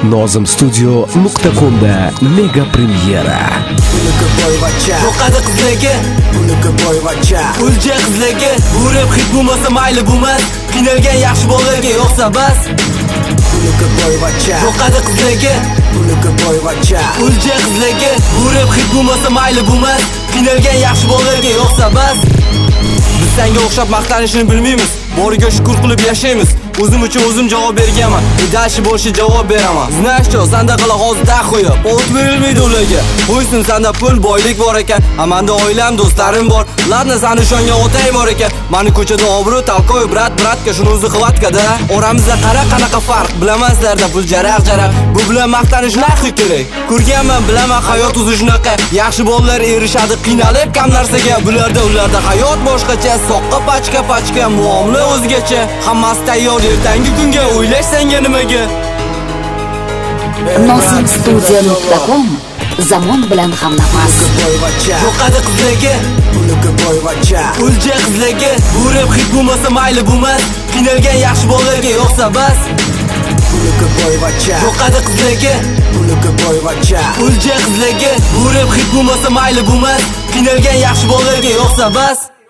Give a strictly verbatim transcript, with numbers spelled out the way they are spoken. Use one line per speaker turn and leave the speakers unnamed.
Nozim studio nuqta com'da mega premyera.
Buniki boyvachcha, yo'qadi qizligi, buniki boyvachcha. O'lja qizligi, bu rep hit bo'lmasa mayli bo'lmas. Qiynalgan yaxshi bolalarga yo'qsa bas. Buniki boyvachcha, yo'qadi qizligi, buniki boyvachcha. O'lja qizligi, bu rep hit bo'lmasa mayli bo'lmas. Qiynalgan yaxshi bolalarga yo'qsa bas. Biz senga o'xshab maqtanishni bilmaymiz. Boriga shukr qilib yashaymiz. O'zim uchun o'zim javob berganman. Idashi bo'lishi javob beraman. Znashcho, sanda qila hozirda qo'yib, o't berilmaydi ularga. Qo'ysin sanda pul, boylik bor ekan. Amanda oilam, do'stlarim bor. Ularni sani ishongan otay bor ekan. Meni ko'chada obro' talqoy brat bratga shuni o'zi qilatkada. Oramizda qara qanaqa farq, bilamaslarda pul jaraq-jaraq. Bu bilan maqtanish naxi kerak. Ko'rganman, bilaman hayot o'zi shunaqa. Yaxshi bolalar erishadi qiynalib kam narsaga. Bularda ularda hayot boshqacha, soqqa pachka pachka, muomala o'zgacha. Hammasi tayyor ertangi kunga o'ylash senga nimaga?
Nozim studio nuqta com zamon bilan hamnafas.
Yo'qadi qizligi, buniki boyvachcha. O'lja qizligi, bu rep hit bo'lmasa mayli bo'lmas. Qiynalgan yaxshi bolalarga yo'qsa bas. Buniki boyvachcha, yo'qadi qizligi, buniki boyvachcha. O'lja qizligi, bu rep hit bo'lmasa mayli bo'lmas. Qiynalgan yaxshi bolalarga yo'qsa bas.